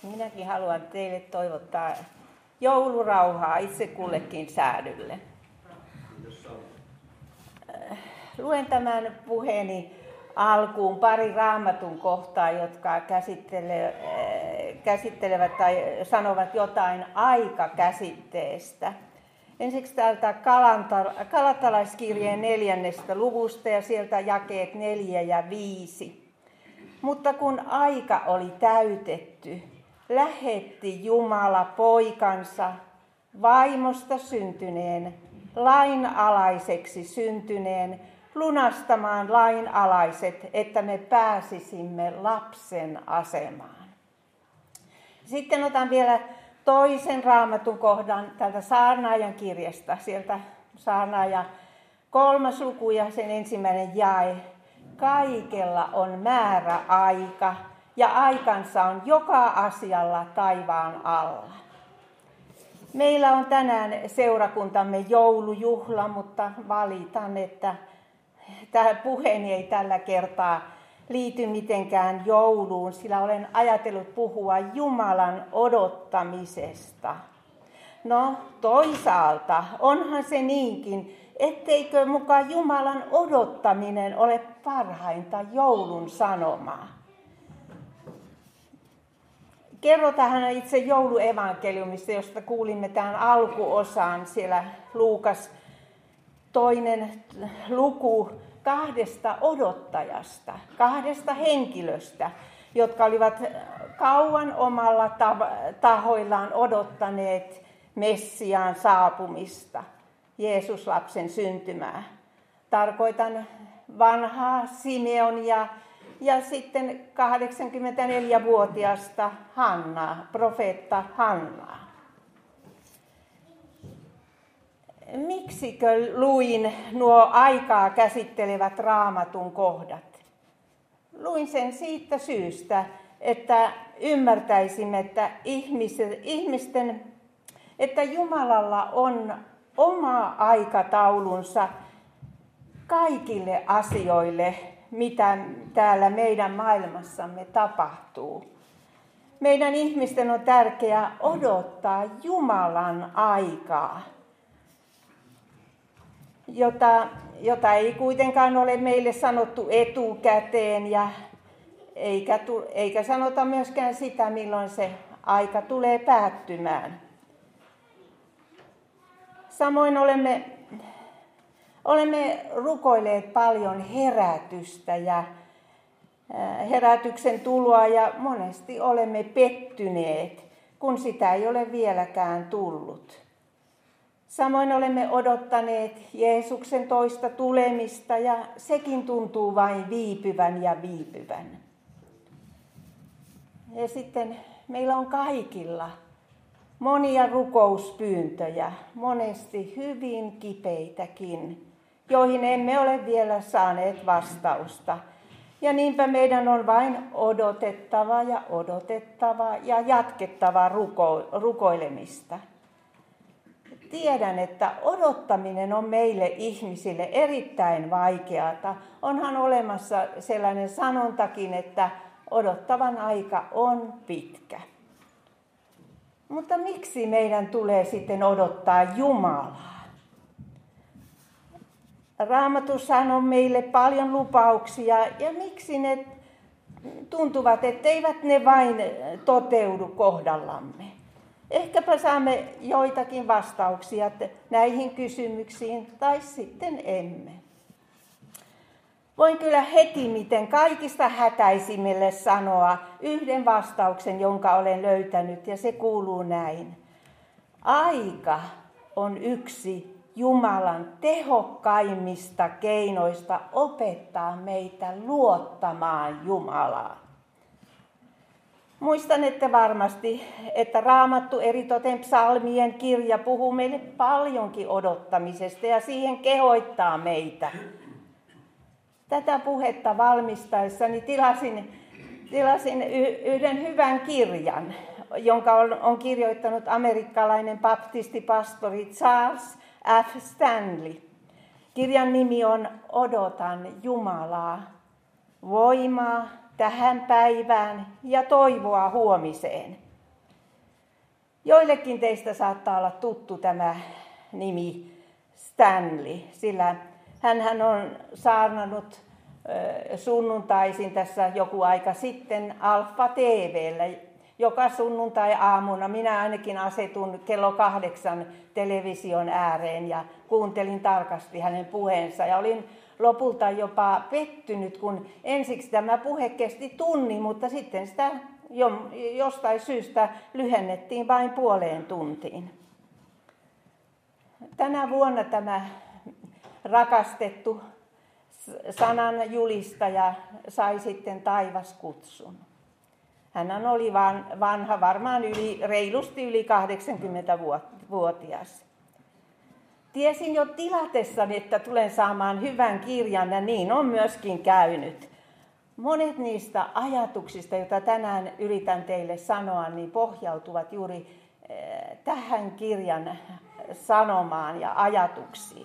Minäkin haluan teille toivottaa joulurauhaa itse kullekin säädylle. Luen tämän puheeni alkuun pari Raamatun kohtaa, jotka käsittelevät tai sanovat jotain aikakäsitteestä. Ensiksi täältä Galatalaiskirjeen 4. luvusta ja sieltä jakeet 4 ja 5. Mutta kun aika oli täytetty, lähetti Jumala poikansa vaimosta syntyneen, lainalaiseksi syntyneen, lunastamaan lainalaiset, että me pääsisimme lapsen asemaan. Sitten otan vielä toisen Raamatun kohdan tältä Saarnaajan kirjasta, sieltä Saarnaaja 3. luku ja sen 1. jae. Kaikella on määräaika ja aikansa on joka asialla taivaan alla. Meillä on tänään seurakuntamme joulujuhla, mutta valitan, että tämä puheeni ei tällä kertaa liity mitenkään jouluun, sillä olen ajatellut puhua Jumalan odottamisesta. No, toisaalta onhan se niinkin, etteikö muka Jumalan odottaminen ole parhainta joulun sanomaa. Kerrotaan itse jouluevankeliumista, josta kuulimme tämän alkuosaan siellä Luukas 2. luku 2 odottajasta, 2 henkilöstä, jotka olivat kauan omalla tahoillaan odottaneet Messiaan saapumista, Jeesus-lapsen syntymää. Tarkoitan vanhaa Simeonia ja sitten 84-vuotiasta Hannaa, profeetta Hannaa. Miksikö luin nuo aikaa käsittelevät Raamatun kohdat? Luin sen siitä syystä, että ymmärtäisimme, että Jumalalla on oma aikataulunsa kaikille asioille, mitä täällä meidän maailmassamme tapahtuu. Meidän ihmisten on tärkeää odottaa Jumalan aikaa, jota ei kuitenkaan ole meille sanottu etukäteen eikä sanota myöskään sitä, milloin se aika tulee päättymään. Samoin olemme rukoilleet paljon herätystä ja herätyksen tuloa ja monesti olemme pettyneet, kun sitä ei ole vieläkään tullut. Samoin olemme odottaneet Jeesuksen toista tulemista ja sekin tuntuu vain viipyvän ja viipyvän. Ja sitten meillä on kaikilla monia rukouspyyntöjä, monesti hyvin kipeitäkin, joihin emme ole vielä saaneet vastausta. Ja niinpä meidän on vain odotettava ja jatkettava rukoilemista. Tiedän, että odottaminen on meille ihmisille erittäin vaikeata. Onhan olemassa sellainen sanontakin, että odottavan aika on pitkä. Mutta miksi meidän tulee sitten odottaa Jumalaa? Raamatussahan on meille paljon lupauksia ja miksi ne tuntuvat, etteivät ne vain toteudu kohdallamme? Ehkäpä saamme joitakin vastauksia näihin kysymyksiin tai sitten emme. Voin kyllä heti miten kaikista hätäisimmille sanoa yhden vastauksen, jonka olen löytänyt, ja se kuuluu näin. Aika on yksi Jumalan tehokkaimmista keinoista opettaa meitä luottamaan Jumalaa. Muistanette varmasti, että Raamattu eritoten psalmien kirja puhuu meille paljonkin odottamisesta ja siihen kehoittaa meitä. Tätä puhetta valmistaessani tilasin yhden hyvän kirjan, jonka on kirjoittanut amerikkalainen baptistipastori Charles F. Stanley. Kirjan nimi on Odotan Jumalaa, voimaa tähän päivään ja toivoa huomiseen. Joillekin teistä saattaa olla tuttu tämä nimi Stanley, sillä hän on saarnannut sunnuntaisin tässä joku aika sitten Alfa TV:llä. Joka sunnuntai-aamuna minä ainakin asetun kello 8 television ääreen ja kuuntelin tarkasti hänen puheensa. Ja olin lopulta jopa pettynyt, kun ensiksi tämä puhe kesti tunnin, mutta sitten sitä jostain syystä lyhennettiin vain puoleen tuntiin. Tänä vuonna tämä rakastettu sanan julistaja sai sitten taivaskutsun. Hän oli vanha, varmaan reilusti yli 80-vuotias. Tiesin jo tilatessani, että tulen saamaan hyvän kirjan, ja niin on myöskin käynyt. Monet niistä ajatuksista, joita tänään yritän teille sanoa, niin pohjautuvat juuri tähän kirjan sanomaan ja ajatuksiin.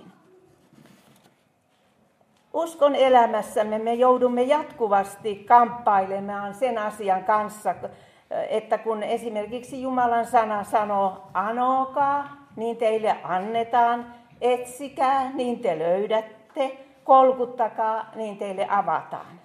Uskon elämässämme me joudumme jatkuvasti kamppailemaan sen asian kanssa, että kun esimerkiksi Jumalan sana sanoo, anokaa, niin teille annetaan, etsikää, niin te löydätte, kolkuttakaa, niin teille avataan.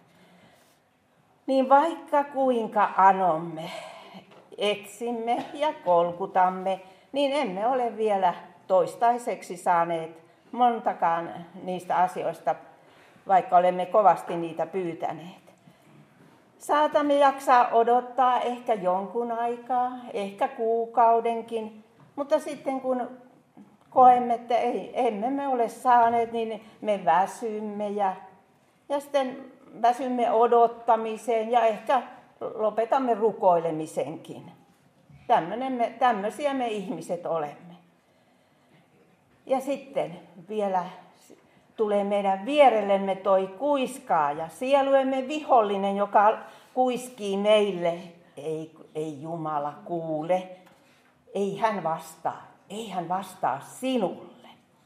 Niin vaikka kuinka anomme, etsimme ja kolkutamme, niin emme ole vielä toistaiseksi saaneet montakaan niistä asioista, vaikka olemme kovasti niitä pyytäneet. Saatamme jaksaa odottaa ehkä jonkun aikaa, ehkä kuukaudenkin, mutta sitten kun koemme, että emme me ole saaneet, niin me väsymme ja sitten väsymme odottamiseen ja ehkä lopetamme rukoilemisenkin. Tämmöisiä me ihmiset olemme. Ja sitten vielä tulee meidän vierellemme toi kuiskaaja, sieluemme vihollinen, joka kuiskii meille. Ei Jumala kuule, ei hän vastaa sinulle.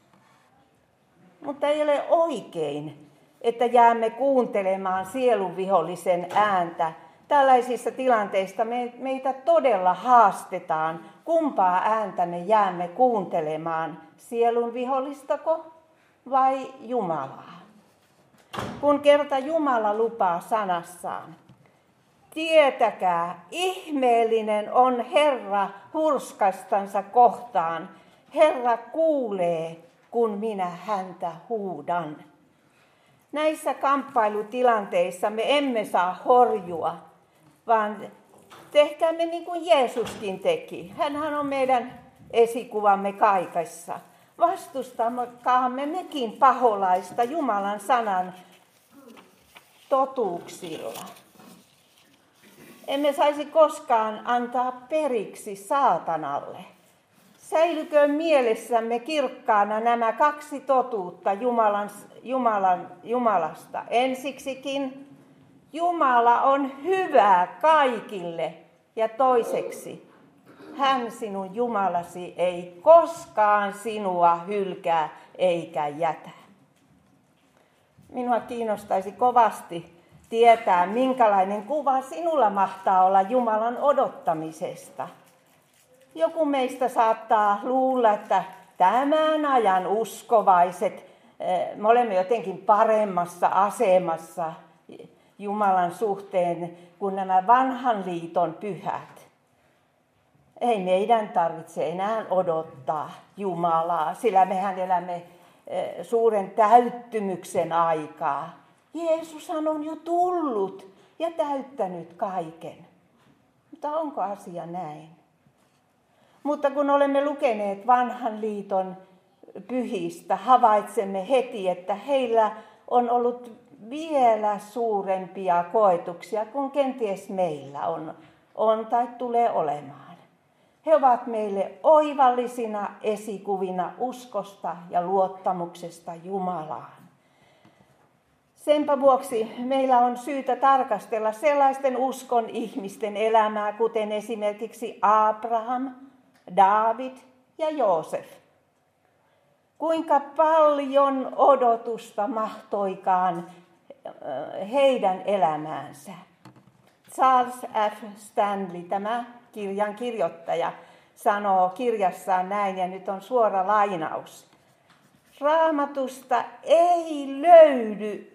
Mutta ei ole oikein, että jäämme kuuntelemaan sielun vihollisen ääntä. Tällaisissa tilanteissa meitä todella haastetaan, kumpaa ääntä me jäämme kuuntelemaan, sielun vihollistako vai Jumalaa. Kun kerta Jumala lupaa sanassaan, tietäkää, ihmeellinen on Herra hurskastansa kohtaan. Herra kuulee, kun minä häntä huudan. Näissä kamppailutilanteissa me emme saa horjua, vaan tehkäämme niin kuin Jeesuskin teki. Hänhän on meidän esikuvamme kaikessa. Vastustakaamme mekin paholaista Jumalan sanan totuuksilla. Emme saisi koskaan antaa periksi saatanalle. Säilyköön mielessämme kirkkaana nämä kaksi totuutta Jumalasta. Ensiksikin, Jumala on hyvä kaikille, ja toiseksi, hän sinun Jumalasi ei koskaan sinua hylkää eikä jätä. Minua kiinnostaisi kovasti tietää, minkälainen kuva sinulla mahtaa olla Jumalan odottamisesta. Joku meistä saattaa luulla, että tämän ajan uskovaiset, me olemme jotenkin paremmassa asemassa Jumalan suhteen kuin nämä vanhan liiton pyhät. Ei meidän tarvitse enää odottaa Jumalaa, sillä mehän elämme suuren täyttymyksen aikaa. Jeesushan on jo tullut ja täyttänyt kaiken. Mutta onko asia näin? Mutta kun olemme lukeneet vanhan liiton pyhistä, havaitsemme heti, että heillä on ollut vielä suurempia koetuksia kuin kenties meillä on tai tulee olemaan. He ovat meille oivallisina esikuvina uskosta ja luottamuksesta Jumalaan. Senpä vuoksi meillä on syytä tarkastella sellaisten uskon ihmisten elämää, kuten esimerkiksi Abraham, Daavid ja Joosef. Kuinka paljon odotusta mahtoikaan heidän elämäänsä. Charles F. Stanley, tämä kirjan kirjoittaja, sanoo kirjassaan näin, ja nyt on suora lainaus. Raamatusta ei löydy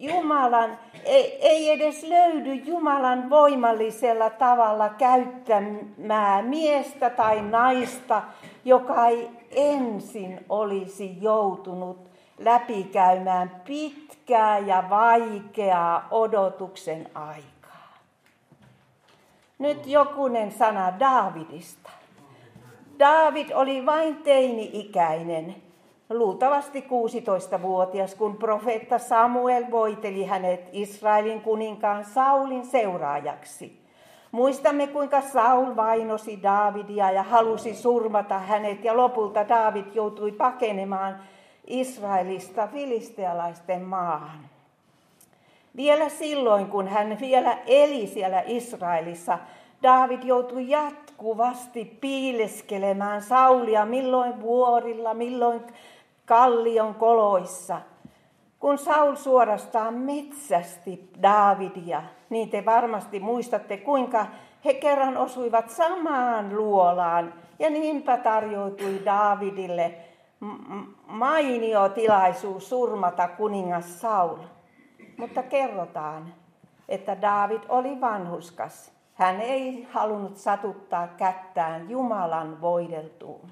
ei edes löydy Jumalan voimallisella tavalla käyttämää miestä tai naista, joka ei ensin olisi joutunut läpikäymään pitkää ja vaikeaa odotuksen aikaa. Nyt jokunen sana Daavidista. Daavid oli vain teini-ikäinen, luultavasti 16-vuotias, kun profeetta Samuel voiteli hänet Israelin kuninkaan Saulin seuraajaksi. Muistamme, kuinka Saul vainosi Daavidia ja halusi surmata hänet, ja lopulta Daavid joutui pakenemaan Israelista filistealaisten maahan. Vielä silloin, kun hän vielä eli siellä Israelissa, Daavid joutui jatkuvasti piileskelemään Saulia milloin vuorilla, milloin kallion koloissa. Kun Saul suorastaan metsästi Daavidia, niin te varmasti muistatte, kuinka he kerran osuivat samaan luolaan, ja niinpä tarjoutui Daavidille mainio tilaisuus surmata kuningas Saul. Mutta kerrotaan, että Daavid oli vanhurskas. Hän ei halunnut satuttaa kättään Jumalan voideltuun.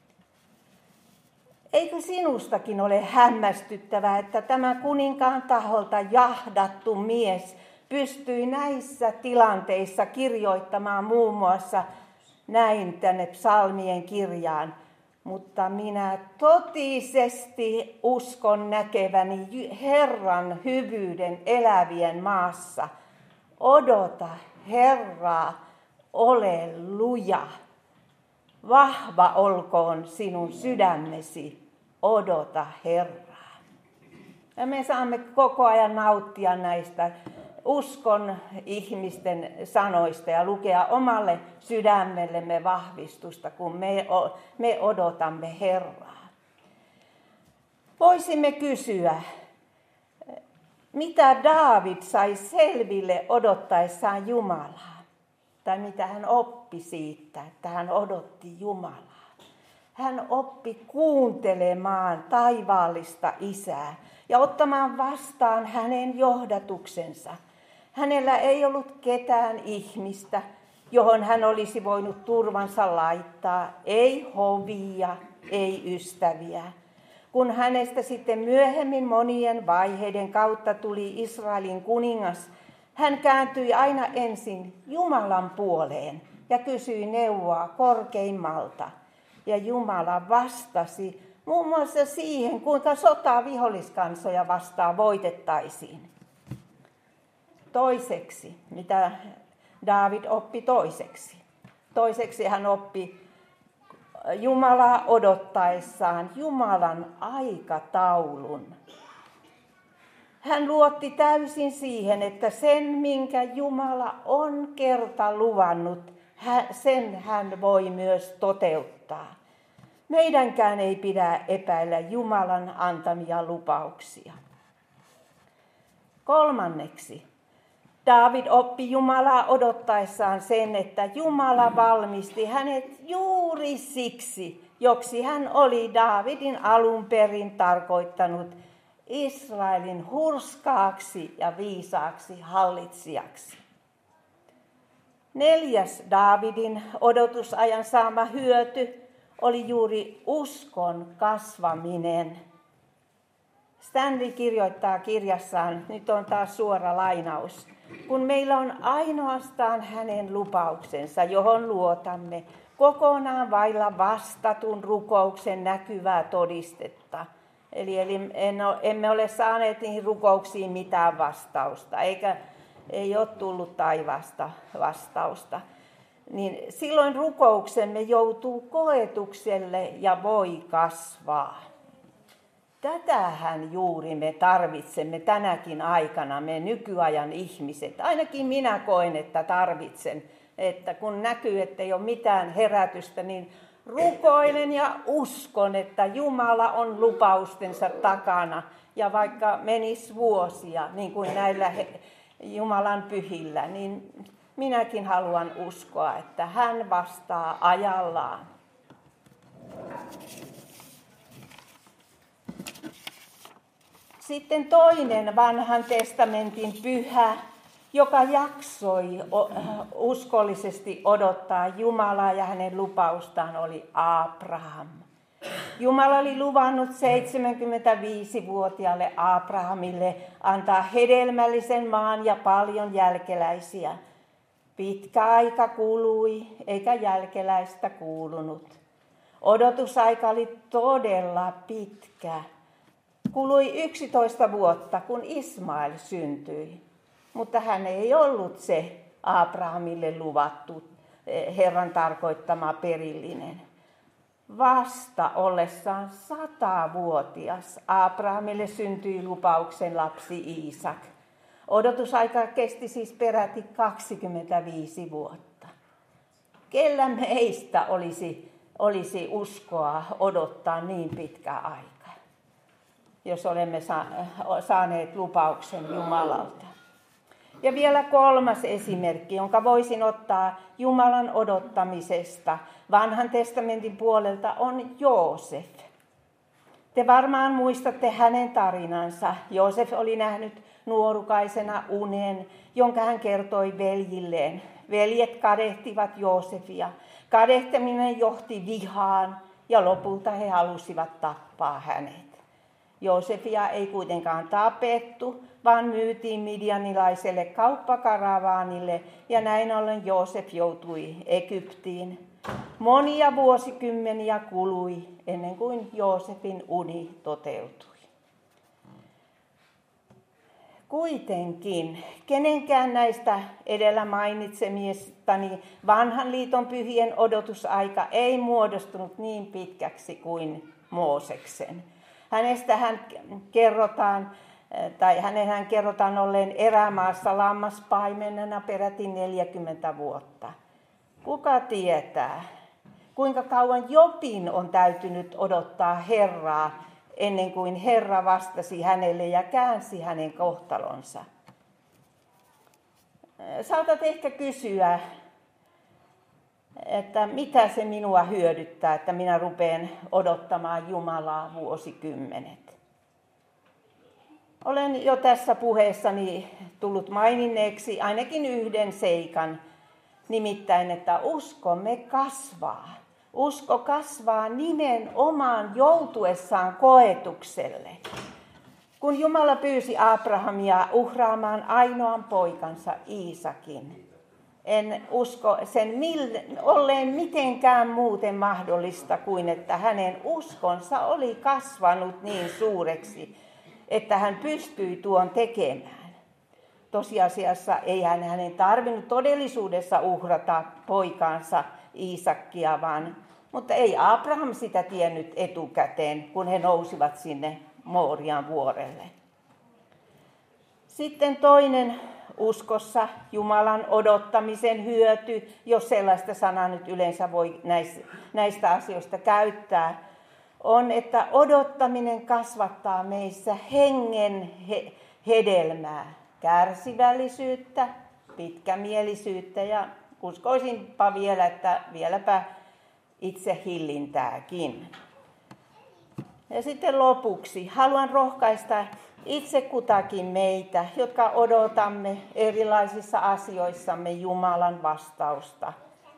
Eikö sinustakin ole hämmästyttävää, että tämä kuninkaan taholta jahdattu mies pystyi näissä tilanteissa kirjoittamaan muun muassa näin tänne psalmien kirjaan. Mutta minä totisesti uskon näkeväni Herran hyvyyden elävien maassa. Odota Herraa, ole luja. Vahva olkoon sinun sydämesi, odota Herraa. Ja me saamme koko ajan nauttia näistä uskon ihmisten sanoista ja lukea omalle sydämellemme vahvistusta, kun me odotamme Herraa. Voisimme kysyä, mitä Daavid sai selville odottaessaan Jumalaa? Tai mitä hän oppi siitä, että hän odotti Jumalaa. Hän oppi kuuntelemaan taivaallista Isää ja ottamaan vastaan hänen johdatuksensa. Hänellä ei ollut ketään ihmistä, johon hän olisi voinut turvansa laittaa, ei hovia, ei ystäviä. Kun hänestä sitten myöhemmin monien vaiheiden kautta tuli Israelin kuningas, hän kääntyi aina ensin Jumalan puoleen ja kysyi neuvoa korkeimmalta. Ja Jumala vastasi muun muassa siihen, kuinka sotaa viholliskansoja vastaan voitettaisiin. Toiseksi, mitä Daavid oppi toiseksi? Toiseksi hän oppi Jumalaa odottaessaan Jumalan aikataulun. Hän luotti täysin siihen, että sen, minkä Jumala on kerta luvannut, sen hän voi myös toteuttaa. Meidänkään ei pidä epäillä Jumalan antamia lupauksia. Kolmanneksi, Daavid oppi Jumalaa odottaessaan sen, että Jumala valmisti hänet juuri siksi, joksi hän oli Daavidin alun perin tarkoittanut Israelin hurskaaksi ja viisaaksi hallitsijaksi. Neljäs Daavidin odotusajan saama hyöty oli juuri uskon kasvaminen. Stanley kirjoittaa kirjassaan, nyt on taas suora lainaus, kun meillä on ainoastaan hänen lupauksensa, johon luotamme, kokonaan vailla vastatun rukouksen näkyvää todistetta. Eli emme ole saaneet niihin rukouksiin mitään vastausta, ei ole tullut taivaasta vastausta. Niin silloin rukouksemme joutuu koetukselle ja voi kasvaa. Tätähän juuri me tarvitsemme tänäkin aikana, me nykyajan ihmiset. Ainakin minä koen, että tarvitsen, että kun näkyy, että ei ole mitään herätystä, niin rukoilen ja uskon, että Jumala on lupaustensa takana. Ja vaikka menisi vuosia, niin kuin näillä Jumalan pyhillä, niin minäkin haluan uskoa, että hän vastaa ajallaan. Sitten toinen vanhan testamentin pyhä, joka jaksoi uskollisesti odottaa Jumalaa ja hänen lupaustaan, oli Abraham. Jumala oli luvannut 75-vuotiaalle Abrahamille antaa hedelmällisen maan ja paljon jälkeläisiä. Pitkä aika kului, eikä jälkeläistä kuulunut. Odotusaika oli todella pitkä. Kului 11 vuotta, kun Ismael syntyi. Mutta hän ei ollut se Abrahamille luvattu Herran tarkoittama perillinen. Vasta ollessaan 100-vuotias Abrahamille syntyi lupauksen lapsi Iisak. Odotusaika kesti siis peräti 25 vuotta. Kellä meistä olisi uskoa odottaa niin pitkä aika, jos olemme saaneet lupauksen Jumalalta? Ja vielä kolmas esimerkki, jonka voisin ottaa Jumalan odottamisesta vanhan testamentin puolelta, on Joosef. Te varmaan muistatte hänen tarinansa. Joosef oli nähnyt nuorukaisena unen, jonka hän kertoi veljilleen. Veljet kadehtivat Joosefia. Kadehtiminen johti vihaan ja lopulta he halusivat tappaa hänet. Joosefia ei kuitenkaan tapettu, vaan myytiin midianilaiselle kauppakaravaanille ja näin ollen Joosef joutui Egyptiin. Monia vuosikymmeniä kului ennen kuin Joosefin uni toteutui. Kuitenkin kenenkään näistä edellä mainitsemistani vanhan liiton pyhien odotusaika ei muodostunut niin pitkäksi kuin Mooseksen. Hänestähän kerrotaan olleen erämaassa lammaspaimenena peräti 40 vuotta. Kuka tietää, kuinka kauan Jobin on täytynyt odottaa Herraa ennen kuin Herra vastasi hänelle ja käänsi hänen kohtalonsa. Saatat ehkä kysyä, että mitä se minua hyödyttää, että minä rupean odottamaan Jumalaa vuosikymmenet. Olen jo tässä puheessani tullut maininneeksi ainakin yhden seikan, nimittäin, että uskomme kasvaa. Usko kasvaa nimenomaan joutuessaan koetukselle. Kun Jumala pyysi Abrahamia uhraamaan ainoan poikansa Iisakin, en usko sen olleen mitenkään muuten mahdollista kuin, että hänen uskonsa oli kasvanut niin suureksi, että hän pystyi tuon tekemään. Tosiasiassa ei hänen tarvinnut todellisuudessa uhrata poikaansa Iisakkia, mutta ei Abraham sitä tiennyt etukäteen, kun he nousivat sinne Moorian vuorelle. Sitten toinen uskossa Jumalan odottamisen hyöty, jos sellaista sanaa nyt yleensä voi näistä asioista käyttää, on, että odottaminen kasvattaa meissä hengen hedelmää, kärsivällisyyttä, pitkämielisyyttä ja uskoisinpa vielä, että vieläpä itse hillintääkin. Ja sitten lopuksi haluan rohkaista itse kutakin meitä, jotka odotamme erilaisissa asioissamme Jumalan vastausta.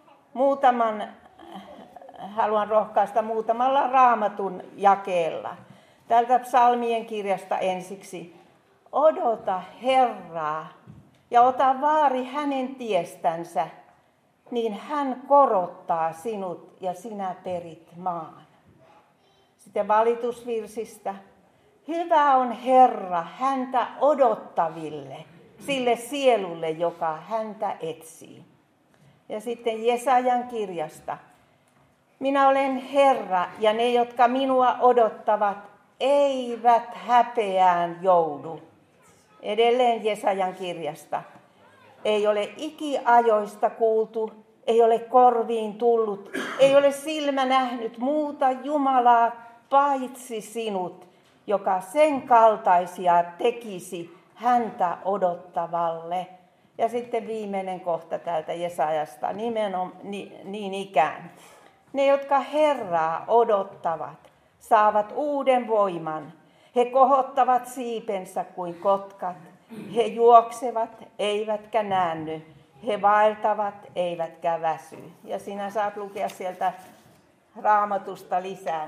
Haluan rohkaista muutamalla Raamatun jakeella. Tältä psalmien kirjasta ensiksi. Odota Herraa ja ota vaari hänen tiestänsä, niin hän korottaa sinut ja sinä perit maan. Sitten valitusvirsistä. Hyvä on Herra häntä odottaville, sille sielulle, joka häntä etsii. Ja sitten Jesajan kirjasta. Minä olen Herra ja ne, jotka minua odottavat, eivät häpeään joudu. Edelleen Jesajan kirjasta. Ei ole ikiajoista kuultu, ei ole korviin tullut, ei ole silmä nähnyt muuta Jumalaa paitsi sinut, joka sen kaltaisia tekisi häntä odottavalle. Ja sitten viimeinen kohta täältä Jesajasta, niin ikään. Ne, jotka Herraa odottavat, saavat uuden voiman. He kohottavat siipensä kuin kotkat. He juoksevat, eivätkä näänny. He vaeltavat, eivätkä väsy. Ja sinä saat lukea sieltä Raamatusta lisää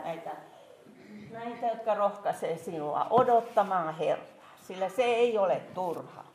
näitä, jotka rohkaisee sinua odottamaan Herraa. Sillä se ei ole turha.